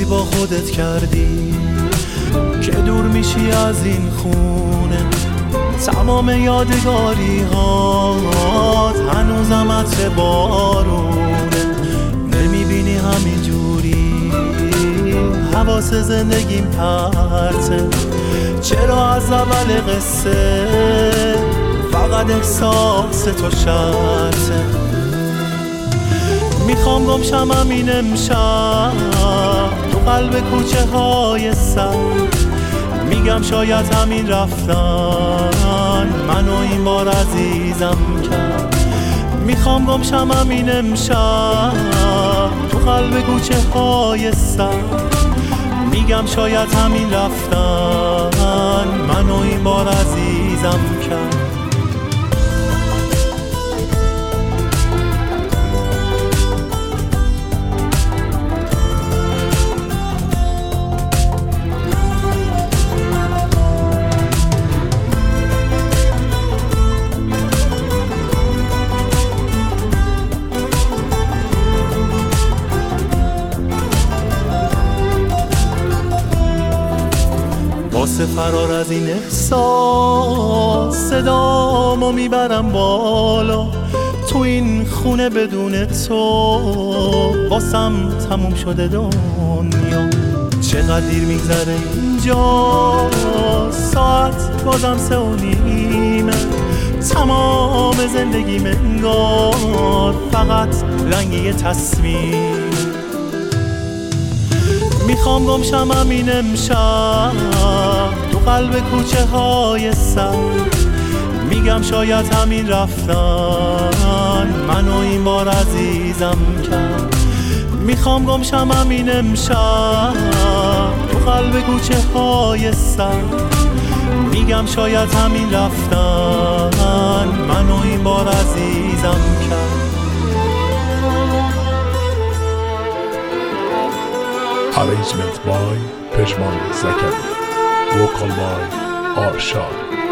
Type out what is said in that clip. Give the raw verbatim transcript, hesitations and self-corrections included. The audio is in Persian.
کاری با خودت کردی که دور میشی از این خونه. تمام یادگاری هات هنوزم عطر بارونه. نمیبینی همین جوری حواس زندگیم پرته؟ چرا از اول قصه فقط احساس تو شرطه؟ میخوام گمشم همین امشب تو قلب کوچه های سر. میگم شاید همین رفتن منو این بار عزیزم کرد. میخوام گمشم همین امشب تو قلب کوچه های سر. میگم شاید همین رفتن منو این بار عزیزم کرد. واسه فرار از این احساس صدامو میبرم بالا. تو این خونه بدون تو واسم تموم شده دنیا. چقدر دیر میگذره اینجا، ساعت بازم سه و نیمه. تمام زندگیم انگار فقط رنگ یه تصویر. میخوام گمشم همین امشب تو قلب کوچه های سر. میگم شاید همین رفتن منو این بار عزیزم کرد. میخوام گمشم همین امشب تو قلب کوچه های سر. میگم شاید همین رفتن منو این بار عزیزم کرد. Arrangement by Pejman Zakari. Vocal by Arshad.